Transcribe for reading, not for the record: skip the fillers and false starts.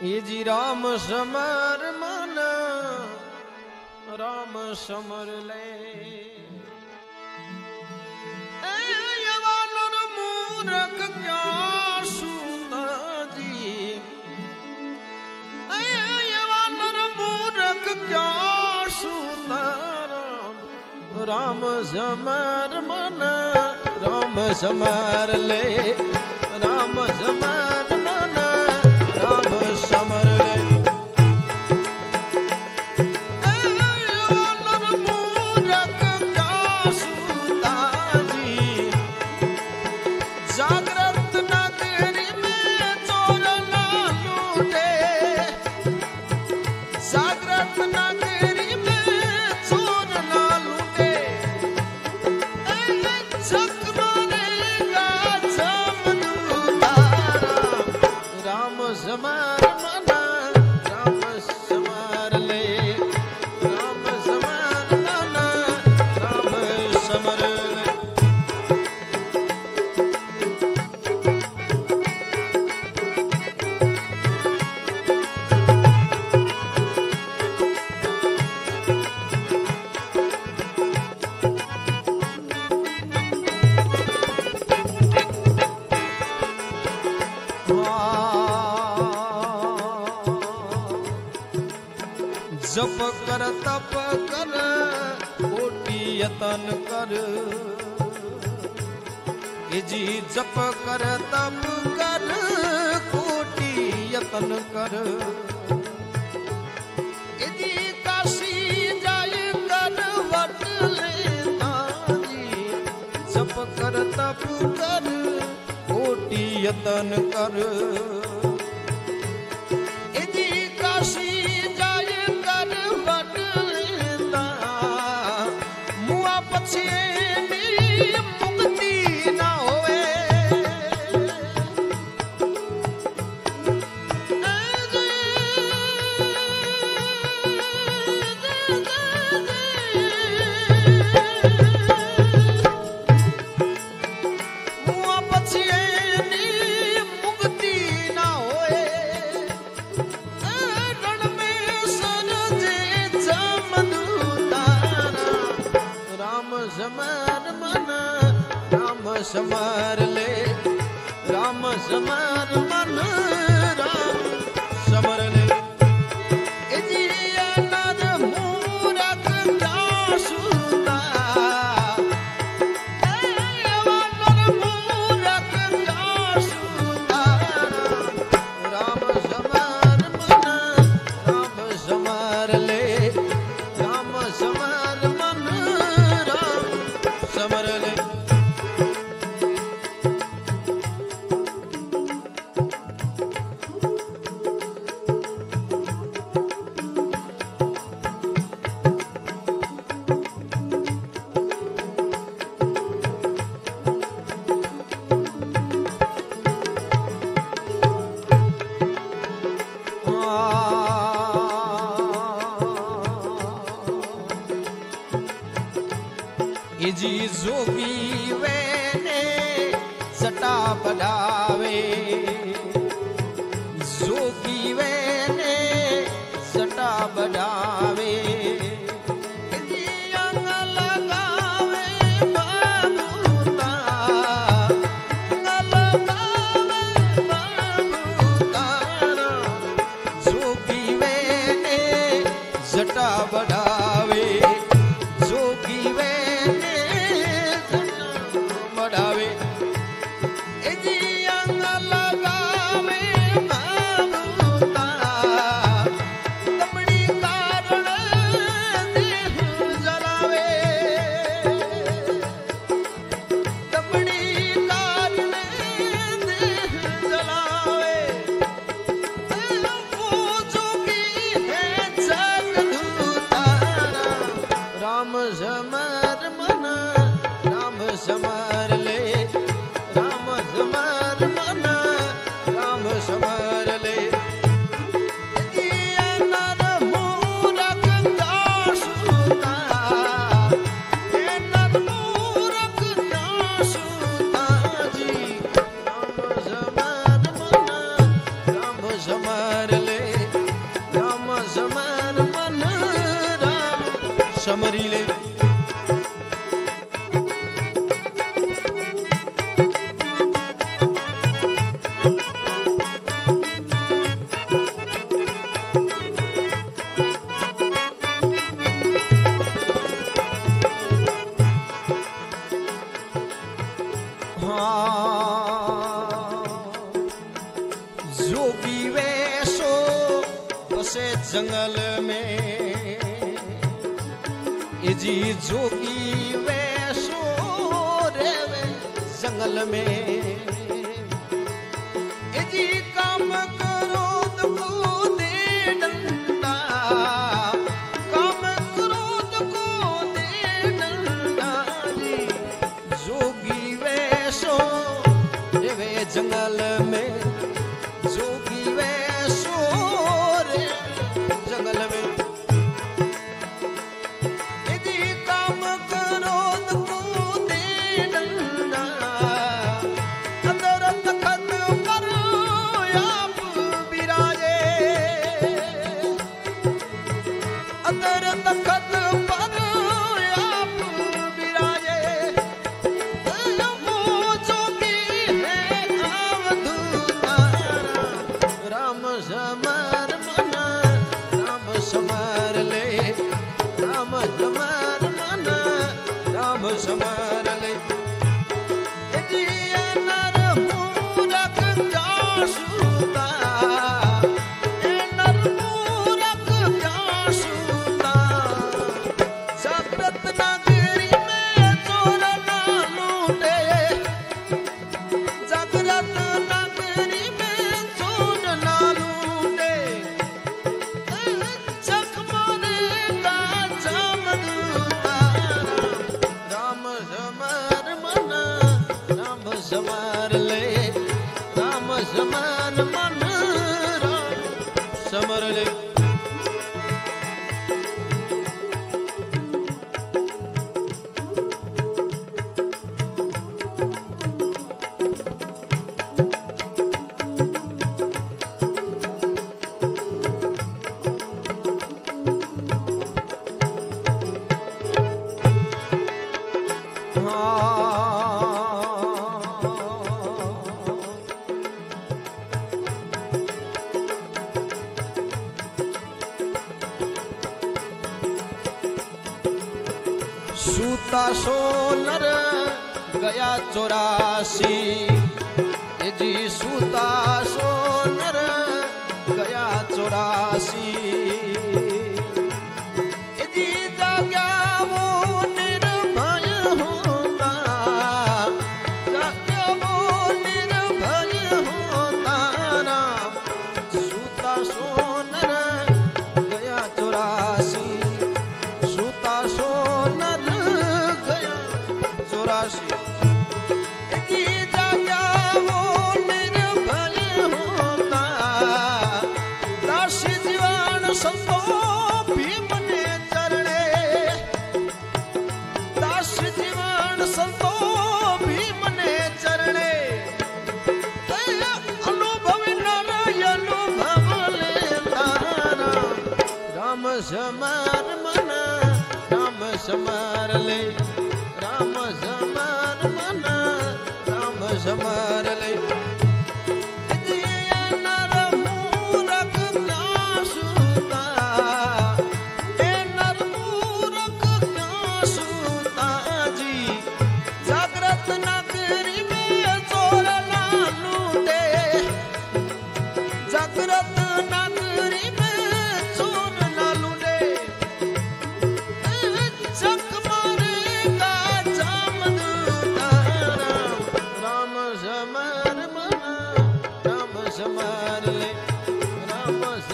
जी Ram summer मन Ram summer ले यवानर मूरख क्या सुना जी यवानर मूरख क्या सुना राम समर मन राम समर ले राम समर मन राम समर ले जागृत नगरी में चोर ना लूटे जागृत नगरी में चोर ना लूटे जग मारेगा जमदूता राम समर मना राम समर ले राम समर मना राम समर ले जप कर तप कर कोटि यतन कर जी जप कर तप कर कोटि यतन कर जी काशी जाय कर वट लेना जी जप कर तप कर कोटि यतन कर जी काशी मुक्ति ना होवे मुक्ति ना होए रण में सरजे जमदूता राम समर मन राम समर ले राम समर मन राम समर ले जी अनर मूरख दासुता अनर मूरख दासुता राम समर मन राम समर ले राम समर मन समर ले जी जोगी वेने जटा बढ़ावे जोगी वेने जटा बढ़ावे जी अंग लगावे बाबूता अंग लगावे बाबूता जोगी वेने जटा बढ़ावे जोगी वेने बढ़ावे जी अंग लगावे बाबूता तमड़ी कारण देह जलावे तमड़ी कारण देह जलावे वो जोगी है जगदूता राम समर मन राम समर ले राम समर मन राम समर ले नर मूरख दासुता नर मूरख दासुता जी राम समर मन राम समर ले समरी ले। जोगी वैसो बसे जंगल में, जी जोगी वैसो रेवे जंगल में, जी काम क्रोध को दे डंडा, काम क्रोध को दे डंडा जी। जोगी वैसो रेवे जंगल में, जोगी वैसो रे जंगल में, यदि काम क्रोध को दे डंडा, अंदर तखत पर आप विराजे, अंदर तखत पर आप विराजे। वो जोगी है अवधूता, राम समर मना, राम समर ले, राम समर मना, राम समर ले। जी नर मूरख जासूता, नर मूरख जासूता, जागृत नगरी में चोर ना लूटे, जागृत नगरी में चोर ना लूटे, चक मारेगा जामदूता, राम समर मना, राम समर ले, राम समर मन, राम समर ले। सूता सोनर गया 84, जी सूता सोनर गया 84, जी जाग्या वो निर्भय होता, जाग्या वो निर्भय होता राम। सूता सोनर गया 84, सूता सोनर गया 84, जी जाग्या वो निर्भय होता, दास जीवन संतो भीमने चरणे, दास जीवन संतो भीमने चरणे, अनुभव नारायण अनुभव लेता राम समर मना, राम समर ले, राम समर मना, राम समर ले। नर मूरख जासूता, नर मूरख जासूता जी। जागृत नगरी में चोर ना लूटे, जागृत नगरी में चोर ना लूटे, चक मारेगा जामदूता, राम समर मना, राम समर ले, राम